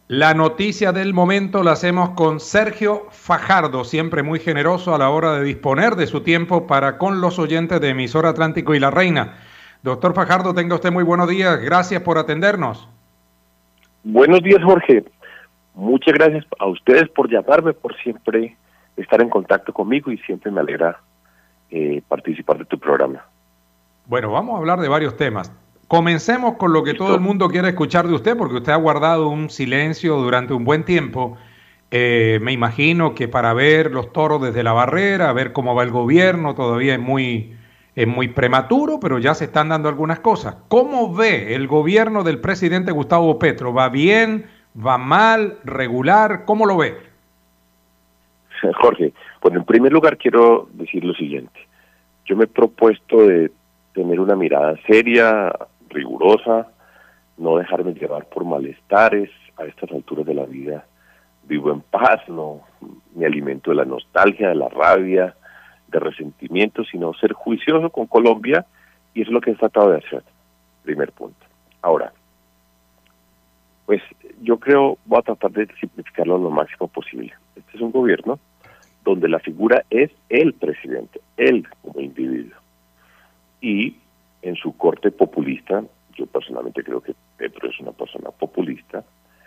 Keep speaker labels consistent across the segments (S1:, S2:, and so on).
S1: La noticia del momento la hacemos con Sergio Fajardo, siempre muy generoso a la hora de disponer de su tiempo para con los oyentes de Emisora Atlántico y La Reina. Doctor Fajardo, tenga usted muy buenos días. Gracias por atendernos.
S2: Buenos días, Jorge. Muchas gracias a ustedes por llamarme, por siempre estar en contacto conmigo y siempre me alegra participar de tu programa.
S1: Bueno, vamos a hablar de varios temas. Comencemos con lo que todo el
S2: ¿Listo?
S1: mundo quiere escuchar de usted, porque usted ha guardado un silencio durante un buen tiempo. Me imagino que para ver los toros desde la barrera, ver cómo va el gobierno, todavía es muy prematuro, pero ya se están dando algunas cosas. ¿Cómo ve el gobierno del presidente Gustavo Petro? ¿Va bien? ¿Va mal? ¿Regular? ¿Cómo lo ve?
S2: Jorge, bueno, en primer lugar quiero decir lo siguiente. Yo me he propuesto de tener una mirada seria, rigurosa, no dejarme llevar por malestares. A estas alturas de la vida vivo en paz, no me alimento de la nostalgia, de la rabia, de resentimiento, sino ser juicioso con Colombia, y eso es lo que he tratado de hacer. Primer punto. Ahora, pues yo creo, voy a tratar de simplificarlo lo máximo posible. Este es un gobierno donde la figura es el presidente, él como individuo. Y en su corte populista, yo personalmente creo que Petro es una persona populista,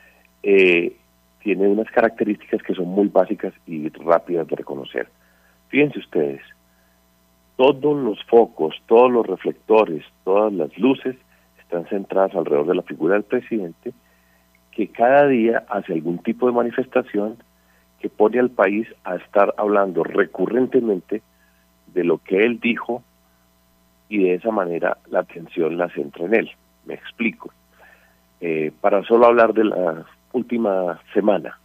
S2: tiene unas características que son muy básicas y rápidas de reconocer. Fíjense ustedes, todos los focos, todos los reflectores, todas las luces están centradas alrededor de la figura del presidente, que cada día hace algún tipo de manifestación que pone al país a estar hablando recurrentemente de lo que él dijo, y de esa manera la atención la centra en él. Me explico. Para solo hablar de la última semana,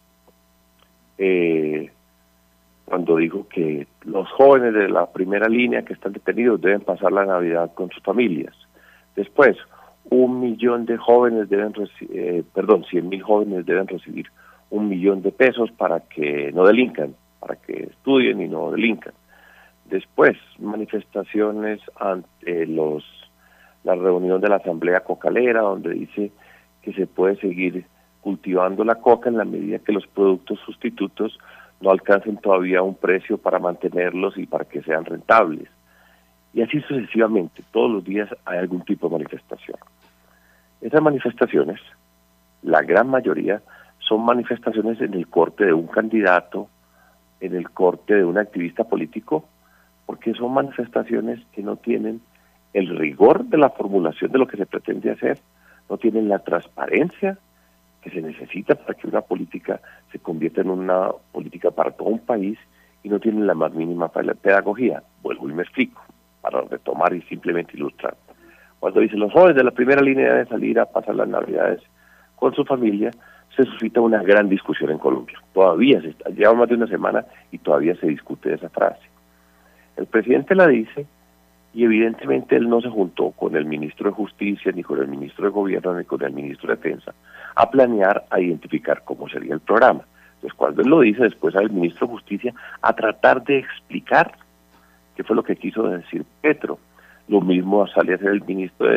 S2: cuando dijo que los jóvenes de la primera línea que están detenidos deben pasar la Navidad con sus familias. Después, 1.000.000 de jóvenes deben 100.000 jóvenes deben recibir 1.000.000 de pesos para que no delincan, para que estudien y no delincan. Después, manifestaciones ante la reunión de la Asamblea Cocalera, donde dice que se puede seguir cultivando la coca en la medida que los productos sustitutos no alcancen todavía un precio para mantenerlos y para que sean rentables. Y así sucesivamente, todos los días hay algún tipo de manifestación. Esas manifestaciones, la gran mayoría, son manifestaciones en el corte de un candidato, en el corte de un activista político, porque son manifestaciones que no tienen el rigor de la formulación de lo que se pretende hacer, no tienen la transparencia que se necesita para que una política se convierta en una política para todo un país, y no tienen la más mínima pedagogía. Vuelvo y me explico, para retomar y simplemente ilustrar. Cuando dice los jóvenes de la primera línea deben salir a pasar las Navidades con su familia, se suscita una gran discusión en Colombia. Todavía lleva más de una semana y todavía se discute de esa frase. El presidente la dice, y evidentemente él no se juntó con el ministro de Justicia, ni con el ministro de Gobierno, ni con el ministro de Defensa, a planear, a identificar cómo sería el programa. Entonces, cuando él lo dice, después al ministro de Justicia a tratar de explicar qué fue lo que quiso decir Petro. Lo mismo sale a hacer el ministro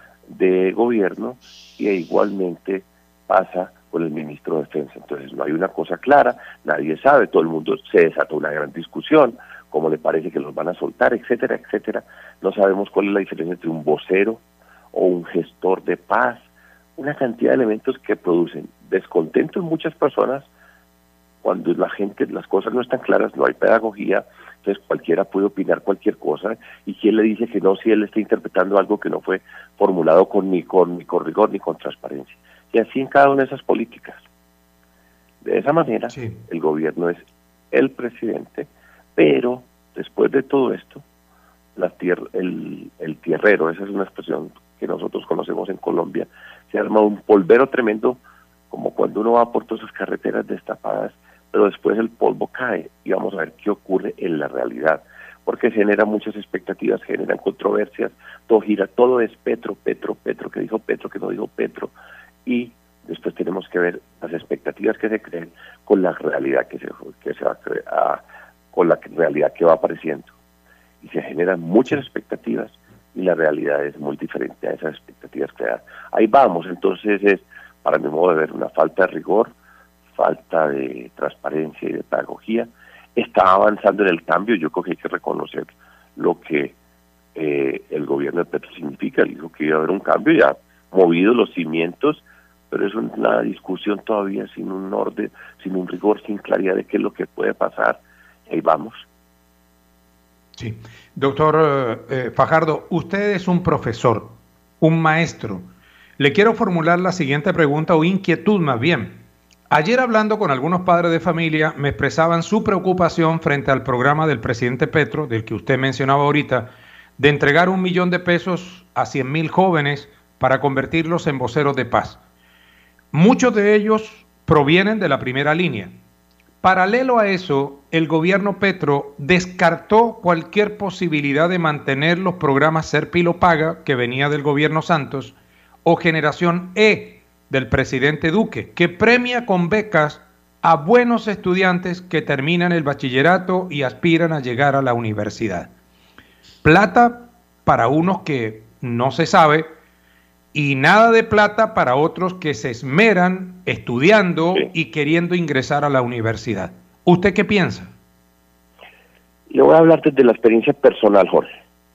S2: de Gobierno, y igualmente pasa con el ministro de Defensa. Entonces no hay una cosa clara, nadie sabe, todo el mundo, se desató una gran discusión, cómo le parece que los van a soltar, etcétera, etcétera. No sabemos cuál es la diferencia entre un vocero o un gestor de paz, una cantidad de elementos que producen descontento en muchas personas. Cuando las cosas no están claras, no hay pedagogía, entonces cualquiera puede opinar cualquier cosa, y quién le dice que no si él está interpretando algo que no fue formulado ni con rigor ni con transparencia. Y así en cada una de esas políticas. De esa manera,
S1: Sí.
S2: el gobierno es el presidente, pero después de todo esto, el tierrero, esa es una expresión que nosotros conocemos en Colombia, se arma un polvero tremendo, como cuando uno va por todas esas carreteras destapadas, pero después el polvo cae, y vamos a ver qué ocurre en la realidad, porque genera muchas expectativas, generan controversias, todo gira, todo es Petro, Petro, Petro, que dijo Petro, que no dijo Petro, y después tenemos que ver las expectativas que se creen con la realidad que se va a crear, con la realidad que va apareciendo. Y se generan muchas expectativas, y la realidad es muy diferente a esas expectativas creadas. Ahí vamos, entonces es para mi modo de ver, una falta de rigor, falta de transparencia y de pedagogía. Está avanzando en el cambio. Yo creo que hay que reconocer lo que el gobierno de Petro significa. Él dijo que iba a haber un cambio, ya movido los cimientos, pero es una discusión todavía sin un orden, sin un rigor, sin claridad de qué es lo que puede pasar. Ahí vamos.
S1: Sí. Doctor Fajardo, usted es un profesor, un maestro. Le quiero formular la siguiente pregunta o inquietud más bien. Ayer hablando con algunos padres de familia me expresaban su preocupación frente al programa del presidente Petro, del que usted mencionaba ahorita, de entregar 1 millón de pesos a 100.000 jóvenes para convertirlos en voceros de paz. Muchos de ellos provienen de la primera línea. Paralelo a eso, el gobierno Petro descartó cualquier posibilidad de mantener los programas Serpi lo Paga, que venía del gobierno Santos, o Generación E, del presidente Duque, que premia con becas a buenos estudiantes que terminan el bachillerato y aspiran a llegar a la universidad. Plata para unos que no se sabe y nada de plata para otros que se esmeran estudiando y queriendo ingresar a la universidad. ¿Usted qué piensa?
S2: Le voy a hablar desde la experiencia personal, Jorge.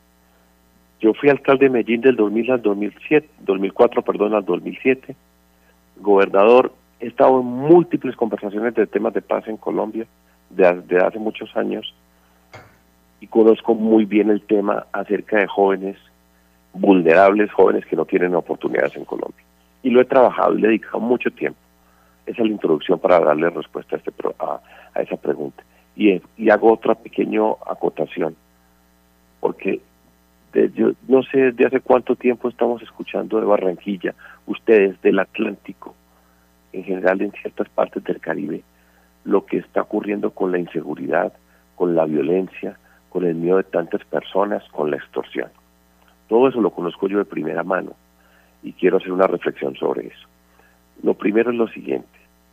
S2: Yo fui alcalde de Medellín del 2000 al 2004, al 2007. Gobernador, he estado en múltiples conversaciones de temas de paz en Colombia desde hace muchos años y conozco muy bien el tema acerca de jóvenes vulnerables, jóvenes que no tienen oportunidades en Colombia. Y lo he trabajado y le he dedicado mucho tiempo. Esa es la introducción para darle respuesta a esa pregunta. Y hago otra pequeña acotación, porque yo no sé desde hace cuánto tiempo estamos escuchando de Barranquilla, ustedes del Atlántico, en general en ciertas partes del Caribe, lo que está ocurriendo con la inseguridad, con la violencia, con el miedo de tantas personas, con la extorsión. Todo eso lo conozco yo de primera mano y quiero hacer una reflexión sobre eso. Lo primero es lo siguiente.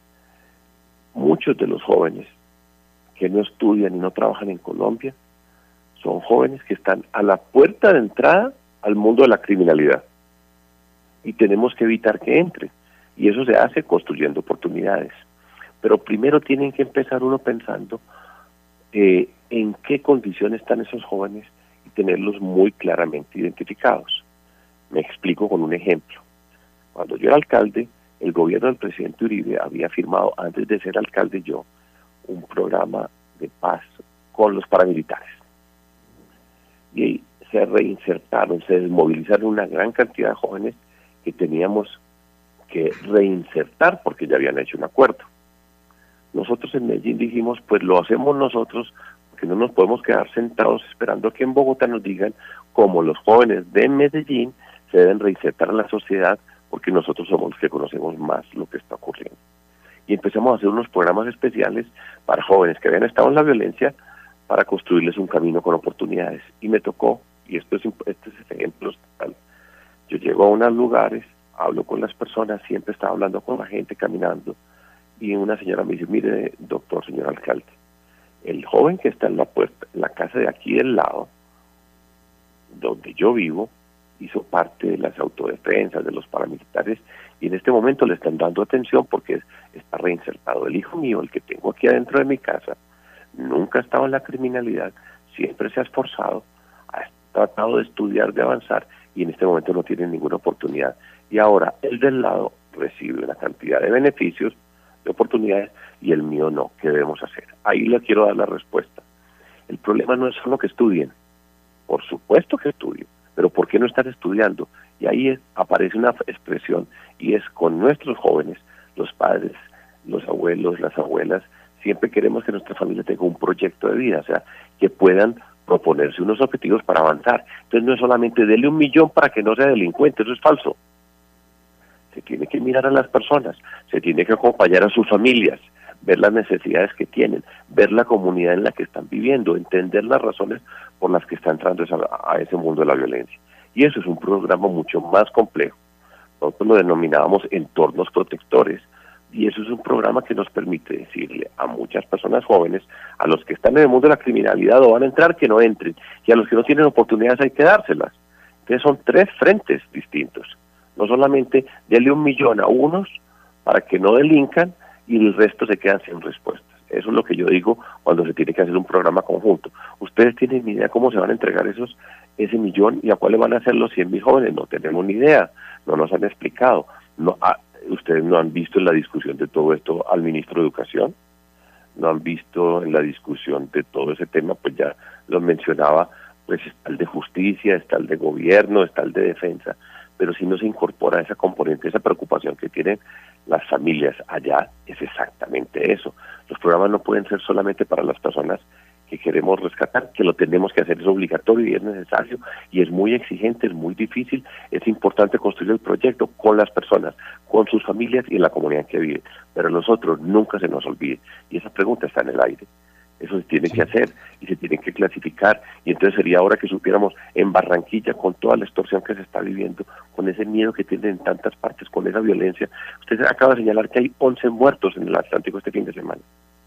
S2: Muchos de los jóvenes que no estudian y no trabajan en Colombia son jóvenes que están a la puerta de entrada al mundo de la criminalidad y tenemos que evitar que entren, y eso se hace construyendo oportunidades, pero primero tienen que empezar uno pensando en qué condiciones están esos jóvenes y tenerlos muy claramente identificados. Me explico con un ejemplo. Cuando yo era alcalde, el gobierno del presidente Uribe había firmado, antes de ser alcalde yo, un programa de paz con los paramilitares. Y se reinsertaron, se desmovilizaron una gran cantidad de jóvenes que teníamos que reinsertar porque ya habían hecho un acuerdo. Nosotros en Medellín dijimos, pues lo hacemos nosotros, porque no nos podemos quedar sentados esperando que en Bogotá nos digan cómo los jóvenes de Medellín se deben reinsertar en la sociedad, porque nosotros somos los que conocemos más lo que está ocurriendo. Y empezamos a hacer unos programas especiales para jóvenes que habían estado en la violencia, para construirles un camino con oportunidades. Y me tocó, y este es ejemplo total, yo llego a unos lugares, hablo con las personas, siempre estaba hablando con la gente, caminando, y una señora me dice, mire, doctor, señor alcalde, el joven que está en la puerta, en la casa de aquí del lado, donde yo vivo, hizo parte de las autodefensas, de los paramilitares, y en este momento le están dando atención porque está reinsertado. El hijo mío, el que tengo aquí adentro de mi casa, nunca ha estado en la criminalidad, siempre se ha esforzado, ha tratado de estudiar, de avanzar, y en este momento no tiene ninguna oportunidad. Y ahora el del lado recibe una cantidad de beneficios, de oportunidades, y el mío no. ¿Qué debemos hacer? Ahí le quiero dar la respuesta. El problema no es solo que estudien, por supuesto que estudien, pero ¿por qué no están estudiando? Y ahí aparece una expresión, y es con nuestros jóvenes, los padres, los abuelos, las abuelas, siempre queremos que nuestra familia tenga un proyecto de vida, o sea, que puedan proponerse unos objetivos para avanzar. Entonces no es solamente dele 1 millón para que no sea delincuente, eso es falso. Se tiene que mirar a las personas, se tiene que acompañar a sus familias, ver las necesidades que tienen, ver la comunidad en la que están viviendo, entender las razones por las que están entrando a ese mundo de la violencia. Y eso es un programa mucho más complejo. Nosotros lo denominábamos entornos protectores, y eso es un programa que nos permite decirle a muchas personas jóvenes, a los que están en el mundo de la criminalidad o van a entrar, que no entren, y a los que no tienen oportunidades hay que dárselas. Entonces son 3 frentes distintos. no solamente dele 1 millón a unos para que no delincan y el resto se quedan sin respuestas. Eso es lo que yo digo cuando se tiene que hacer un programa conjunto. ¿Ustedes tienen ni idea cómo se van a entregar ese millón y a cuál le van a hacer los 100.000 jóvenes? No tenemos ni idea, no nos han explicado. No, ustedes no han visto en la discusión de todo esto al ministro de Educación, no han visto en la discusión de todo ese tema, pues ya lo mencionaba, pues está el de justicia, está el de gobierno, está el de defensa, pero si no se incorpora esa componente, esa preocupación que tienen las familias allá, es exactamente eso. Los programas no pueden ser solamente para las personas que queremos rescatar, que lo tenemos que hacer, es obligatorio y es necesario, y es muy exigente, es muy difícil, es importante construir el proyecto con las personas, con sus familias y en la comunidad en que viven, pero nosotros nunca se nos olvide, y esa pregunta está en el aire. Eso se tiene que hacer y se tiene que clasificar, y entonces sería ahora que supiéramos en Barranquilla, con toda la extorsión que se está viviendo, con ese miedo que tienen en tantas partes, con esa violencia. Usted acaba de señalar que hay 11 muertos en el Atlántico este fin de semana.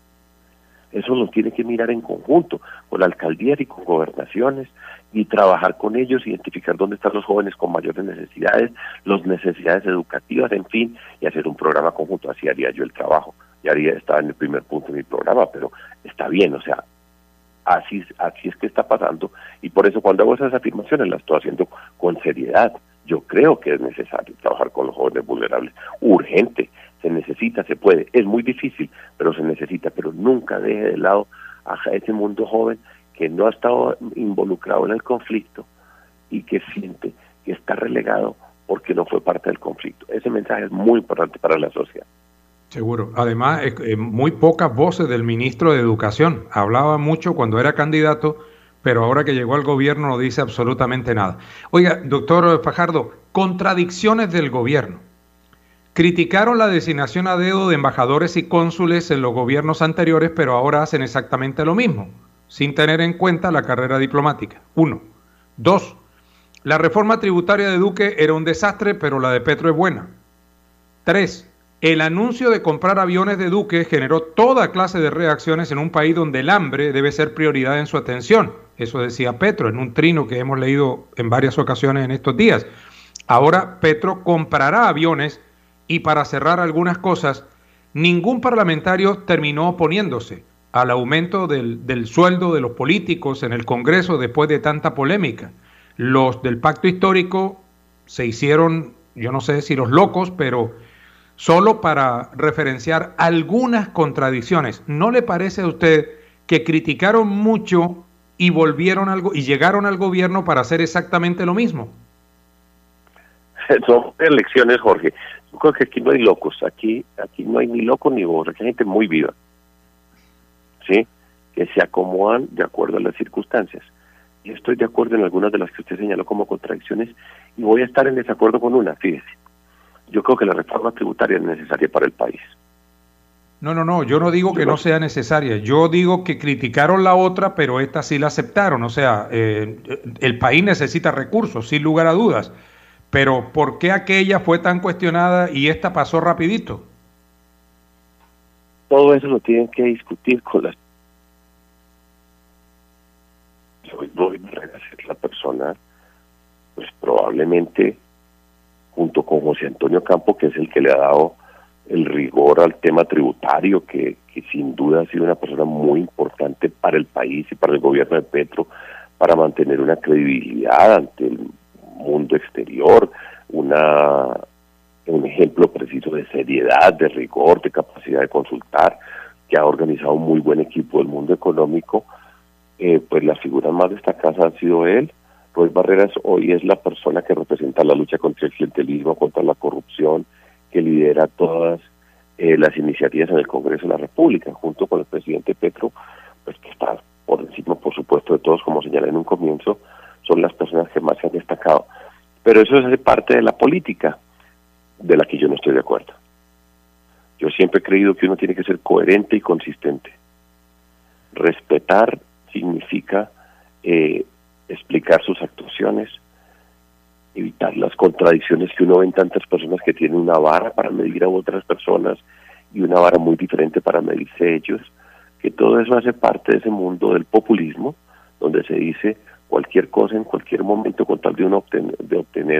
S2: Eso lo tiene que mirar en conjunto, con la alcaldía y con gobernaciones, y trabajar con ellos, identificar dónde están los jóvenes con mayores necesidades, las necesidades educativas, en fin, y hacer un programa conjunto. Así haría yo el trabajo. Ya estaba en el primer punto de mi programa, pero está bien, o sea, así es que está pasando, y por eso cuando hago esas afirmaciones las estoy haciendo con seriedad. Yo creo que es necesario trabajar con los jóvenes vulnerables, urgente, se necesita, se puede, es muy difícil, pero se necesita, pero nunca deje de lado a ese mundo joven que no ha estado involucrado en el conflicto y que siente que está relegado porque no fue parte del conflicto. Ese mensaje es muy importante para la sociedad.
S1: Seguro. Además, muy pocas voces del ministro de Educación. Hablaba mucho cuando era candidato, pero ahora que llegó al gobierno no dice absolutamente nada. Oiga, doctor Fajardo, contradicciones del gobierno. Criticaron la designación a dedo de embajadores y cónsules en los gobiernos anteriores, pero ahora hacen exactamente lo mismo, sin tener en cuenta la carrera diplomática. 1. 2. La reforma tributaria de Duque era un desastre, pero la de Petro es buena. 3. El anuncio de comprar aviones de Duque generó toda clase de reacciones en un país donde el hambre debe ser prioridad en su atención. Eso decía Petro en un trino que hemos leído en varias ocasiones en estos días. Ahora Petro comprará aviones y, para cerrar algunas cosas, ningún parlamentario terminó oponiéndose al aumento del sueldo de los políticos en el Congreso después de tanta polémica. Los del pacto histórico se hicieron, yo no sé si los locos, pero solo para referenciar algunas contradicciones. ¿No le parece a usted que criticaron mucho y llegaron al gobierno para hacer exactamente lo mismo?
S2: Son elecciones, Jorge. Yo creo que aquí no hay locos, aquí no hay ni locos ni bobos, aquí hay gente muy viva, ¿sí? Que se acomodan de acuerdo a las circunstancias. Y estoy de acuerdo en algunas de las que usted señaló como contradicciones, y voy a estar en desacuerdo con una, fíjese. Yo creo que la reforma tributaria es necesaria para el país.
S1: No, yo no digo que no sea necesaria, yo digo que criticaron la otra, pero esta sí la aceptaron, o sea, el país necesita recursos, sin lugar a dudas, pero ¿por qué aquella fue tan cuestionada y esta pasó rapidito?
S2: Todo eso lo tienen que discutir con las... Voy a ser la persona, pues probablemente junto con José Antonio Campo, que es el que le ha dado el rigor al tema tributario, que sin duda ha sido una persona muy importante para el país y para el gobierno de Petro, para mantener una credibilidad ante el mundo exterior, un ejemplo preciso de seriedad, de rigor, de capacidad de consultar, que ha organizado un muy buen equipo del mundo económico. Pues las figuras más destacadas han sido él. Roy Barreras hoy es la persona que representa la lucha contra el clientelismo, contra la corrupción, que lidera todas las iniciativas en el Congreso de la República, junto con el presidente Petro, pues que está por encima, por supuesto, de todos, como señalé en un comienzo, son las personas que más se han destacado. Pero eso hace parte de la política, de la que yo no estoy de acuerdo. Yo siempre he creído que uno tiene que ser coherente y consistente. Respetar significa explicar sus actuaciones, evitar las contradicciones que uno ve en tantas personas que tienen una vara para medir a otras personas y una vara muy diferente para medirse ellos, que todo eso hace parte de ese mundo del populismo, donde se dice cualquier cosa en cualquier momento con tal de uno obtener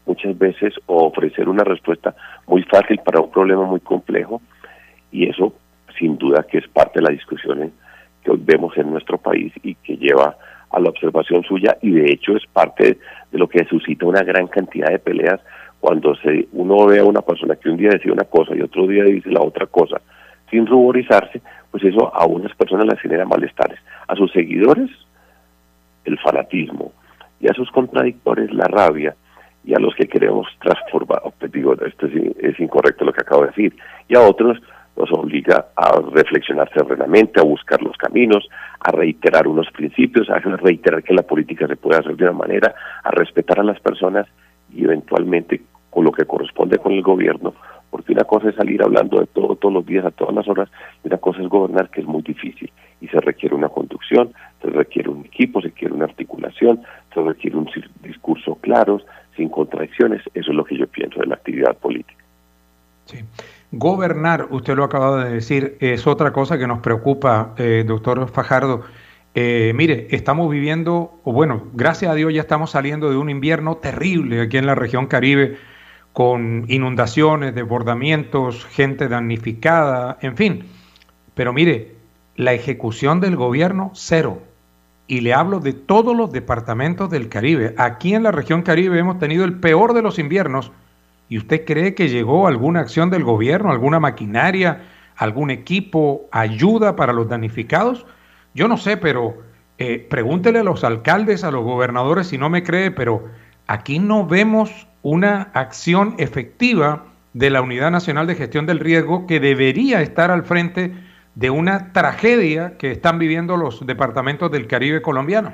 S2: muchas veces o ofrecer una respuesta muy fácil para un problema muy complejo, y eso sin duda que es parte de la discusión que hoy vemos en nuestro país y que lleva a la observación suya, y de hecho es parte de lo que suscita una gran cantidad de peleas cuando uno ve a una persona que un día decide una cosa y otro día dice la otra cosa sin ruborizarse, pues eso a unas personas les genera malestares, a sus seguidores el fanatismo, y a sus contradictores la rabia, y a los que queremos transformar, digo, esto es incorrecto lo que acabo de decir, y a otros nos obliga a reflexionar serenamente, a buscar los caminos, a reiterar unos principios, a reiterar que la política se puede hacer de una manera, a respetar a las personas y eventualmente con lo que corresponde con el gobierno, porque una cosa es salir hablando de todo todos los días, a todas las horas, y una cosa es gobernar, que es muy difícil, y se requiere una conducción, se requiere un equipo, se requiere una articulación, se requiere un discurso claro, sin contradicciones. Eso es lo que yo pienso de la actividad política.
S1: Sí. Gobernar, usted lo acaba de decir, es otra cosa que nos preocupa, doctor Fajardo. Mire, estamos viviendo, o bueno, gracias a Dios ya estamos saliendo de un invierno terrible aquí en la región Caribe, con inundaciones, desbordamientos, gente damnificada, en fin. Pero mire, la ejecución del gobierno, cero. Y le hablo de todos los departamentos del Caribe. Aquí en la región Caribe hemos tenido el peor de los inviernos. ¿Y usted cree que llegó alguna acción del gobierno, alguna maquinaria, algún equipo, ayuda para los damnificados? Yo no sé, pero pregúntele a los alcaldes, a los gobernadores si no me cree, pero aquí no vemos una acción efectiva de la Unidad Nacional de Gestión del Riesgo, que debería estar al frente de una tragedia que están viviendo los departamentos del Caribe colombiano.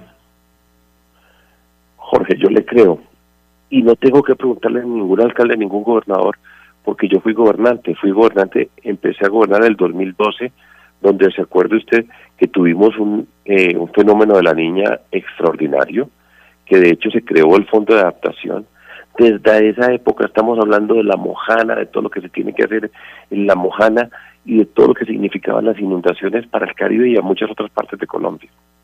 S2: Jorge, yo le creo, y no tengo que preguntarle a ningún alcalde, a ningún gobernador, porque yo fui gobernante, empecé a gobernar en el 2012, donde se acuerde usted que tuvimos un fenómeno de la Niña extraordinario, que de hecho se creó el Fondo de Adaptación. Desde esa época estamos hablando de la Mojana, de todo lo que se tiene que hacer en la Mojana y de todo lo que significaban las inundaciones para el Caribe y a muchas otras partes de Colombia.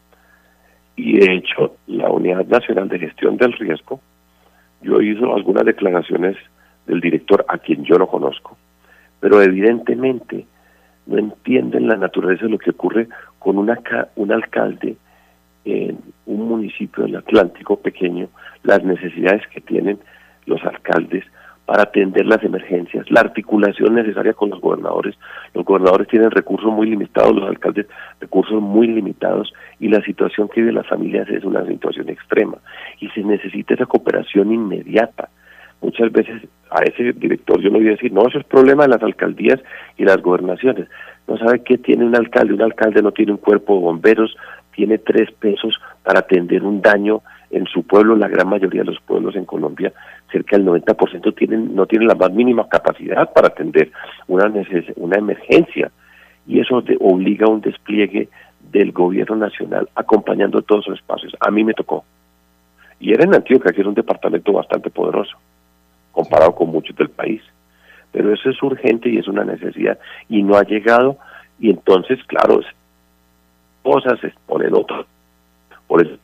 S2: Y de hecho, la Unidad Nacional de Gestión del Riesgo, yo hice algunas declaraciones del director, a quien yo no conozco, pero evidentemente no entienden la naturaleza de lo que ocurre con un alcalde en un municipio del Atlántico pequeño, las necesidades que tienen los alcaldes para atender las emergencias, la articulación necesaria con los gobernadores. Los gobernadores tienen recursos muy limitados, los alcaldes recursos muy limitados, y la situación que viven las familias es una situación extrema, y se necesita esa cooperación inmediata. Muchas veces a ese director yo le voy a decir, no, eso es problema de las alcaldías y las gobernaciones. No sabe qué tiene un alcalde no tiene un cuerpo de bomberos, tiene 3 pesos para atender un daño en su pueblo. La gran mayoría de los pueblos en Colombia, cerca del 90% no tienen la más mínima capacidad para atender una emergencia, y eso obliga a un despliegue del gobierno nacional acompañando todos esos espacios. A mí me tocó, y era en Antioquia, que era un departamento bastante poderoso comparado con muchos del país, pero eso es urgente y es una necesidad, y no ha llegado, y entonces, claro, cosas se ponen otras, por eso,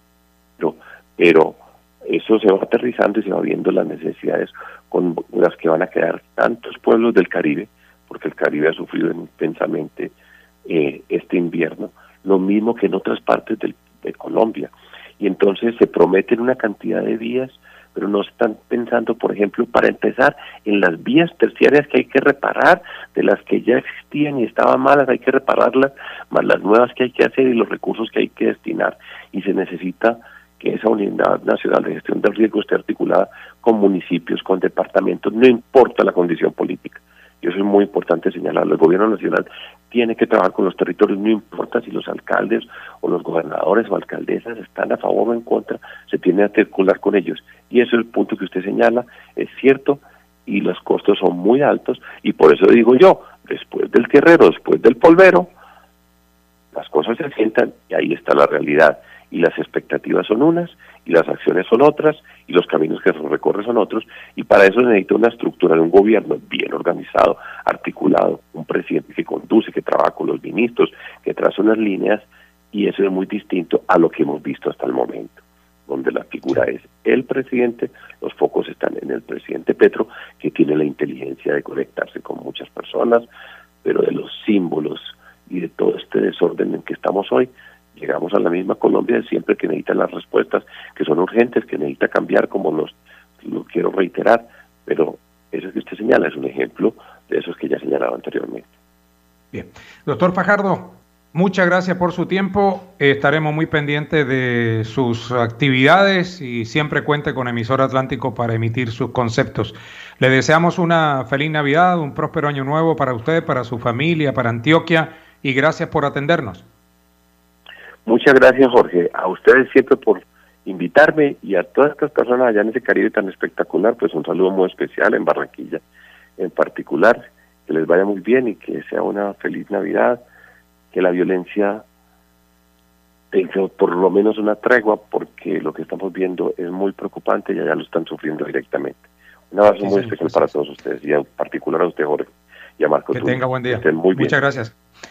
S2: pero eso se va aterrizando y se va viendo las necesidades con las que van a quedar tantos pueblos del Caribe, porque el Caribe ha sufrido intensamente este invierno, lo mismo que en otras partes de Colombia, y entonces se prometen una cantidad de vías, pero no están pensando, por ejemplo, para empezar, en las vías terciarias que hay que reparar, de las que ya existían y estaban malas, hay que repararlas, más las nuevas que hay que hacer y los recursos que hay que destinar, y se necesita que esa Unidad Nacional de Gestión del Riesgo esté articulada con municipios, con departamentos, no importa la condición política. Y eso es muy importante señalarlo. El gobierno nacional tiene que trabajar con los territorios, no importa si los alcaldes o los gobernadores o alcaldesas están a favor o en contra, se tiene que articular con ellos. Y eso es el punto que usted señala, es cierto, y los costos son muy altos, y por eso digo yo, después del tierrero, después del polvero, las cosas se sientan y ahí está la realidad. Y las expectativas son unas, y las acciones son otras, y los caminos que se recorren son otros, y para eso se necesita una estructura de un gobierno bien organizado, articulado, un presidente que conduce, que trabaja con los ministros, que traza unas líneas, y eso es muy distinto a lo que hemos visto hasta el momento, donde la figura es el presidente, los focos están en el presidente Petro, que tiene la inteligencia de conectarse con muchas personas, pero de los símbolos y de todo este desorden en que estamos hoy, llegamos a la misma Colombia de siempre, que necesita las respuestas que son urgentes, que necesita cambiar, como lo quiero reiterar, pero eso que usted señala es un ejemplo de esos que ya señalaba anteriormente.
S1: Bien. Doctor Fajardo, muchas gracias por su tiempo. Estaremos muy pendientes de sus actividades y siempre cuente con Emisora Atlántico para emitir sus conceptos. Le deseamos una feliz Navidad, un próspero año nuevo para usted, para su familia, para Antioquia, y gracias por atendernos.
S2: Muchas gracias, Jorge. A ustedes siempre por invitarme, y a todas estas personas allá en ese Caribe tan espectacular, pues un saludo muy especial en Barranquilla en particular. Que les vaya muy bien y que sea una feliz Navidad, que la violencia tenga por lo menos una tregua, porque lo que estamos viendo es muy preocupante y allá lo están sufriendo directamente. Un abrazo muy especial para todos ustedes, y en particular a usted, Jorge, y a Marco.
S1: Que tenga buen día.
S2: Estén muy bien.
S1: Muchas gracias.